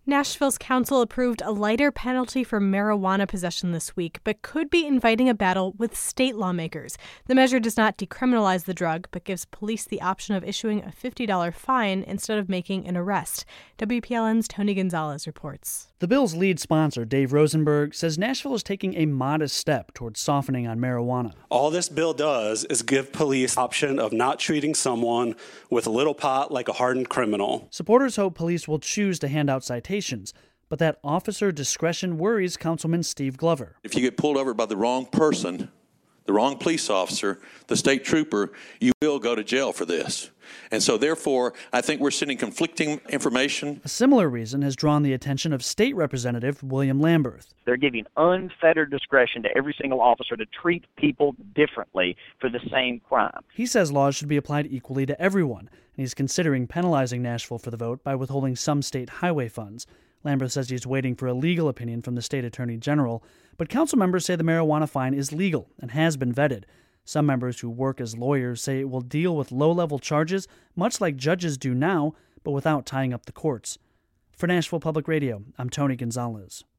Nashville's council approved a lighter penalty for marijuana possession this week, but could be inviting a battle with state lawmakers. The measure does not decriminalize the drug, but gives police the option of issuing a $50 fine instead of making an arrest. WPLN's Tony Gonzalez reports. The bill's lead sponsor, Dave Rosenberg, says Nashville is taking a modest step towards softening on marijuana. All this bill does is give police the option of not treating someone with a little pot like a hardened criminal. Supporters hope police will choose to hand out citations, but that officer discretion worries Councilman Steve Glover. If you get pulled over by the wrong person, the wrong police officer, the state trooper, you will go to jail for this. And so therefore, I think we're sending conflicting information. A similar reason has drawn the attention of State Representative William Lamberth. They're giving unfettered discretion to every single officer to treat people differently for the same crime. He says laws should be applied equally to everyone, and he's considering penalizing Nashville for the vote by withholding some state highway funds. Lamberth says he's waiting for a legal opinion from the state attorney general, but council members say the marijuana fine is legal and has been vetted. Some members who work as lawyers say it will deal with low-level charges, much like judges do now, but without tying up the courts. For Nashville Public Radio, I'm Tony Gonzalez.